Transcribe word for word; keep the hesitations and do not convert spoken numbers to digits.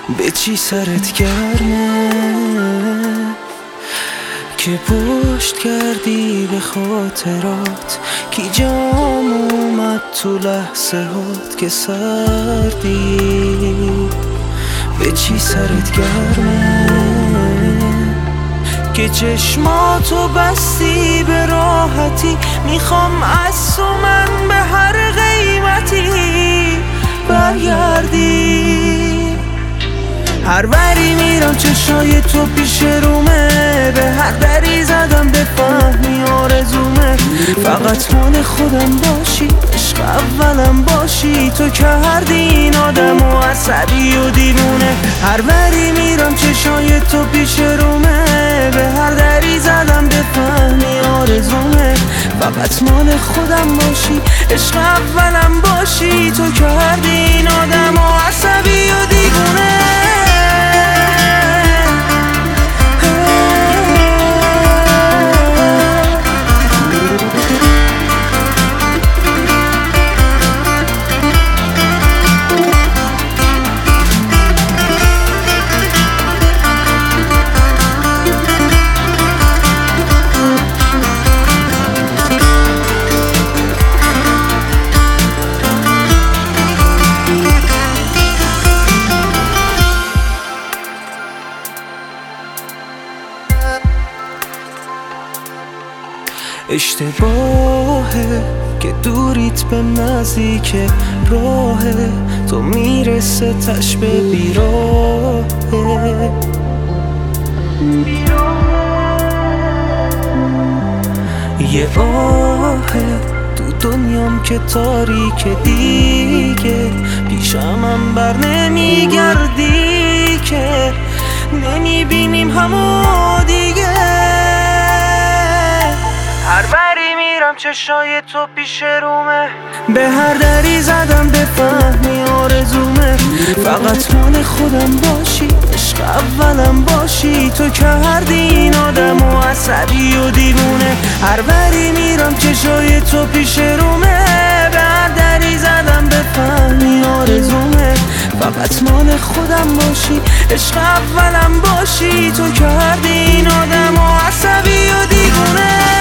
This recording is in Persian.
به چی سرت گرمه که پشت کردی به خاطرات؟ کی جام اومد تو لحظه هات که سردی؟ به چی سرت گرمه که چشماتو بستی به راحتی؟ میخوام از تو من به هر قیمتی برگردی. هر وری میرم چشای تو پیش رومه، به هر دری زدم به فهمی آرزومه. فقط مال خودم باشی، عشق اولم باشی، تو کردی این آدمو عصبی و دیوونه. هر وری میرم چشای تو پیش رومه، به هر دری زدم به فهمی آرزومه. فقط مال خودم باشی، عشق اولم باشی، تو کردی این آدمو عصبی و دیوونه. اشتباهه که دوریت به نزدیک راهه، تو میرسه تش به بیراهه. یه آهه تو دنیام که تاریک دیگه، پیشمم بر نمیگردی که نمیبینیم همو دیگه. هر وری میرم چشای تو پیش رومه، به هر دری زدم به فهمی آرزومه. فقط مال خودم باشی، عشق اولم باشی، تو کردی این آدمو عصبی و دیوونه. هر وری میرم چشای تو پیش رومه، به هر دری زدم به فهمی آرزومه. فقط مال خودم باشی، عشق اولم باشی، تو کردی این آدمو عصبی و دیوونه.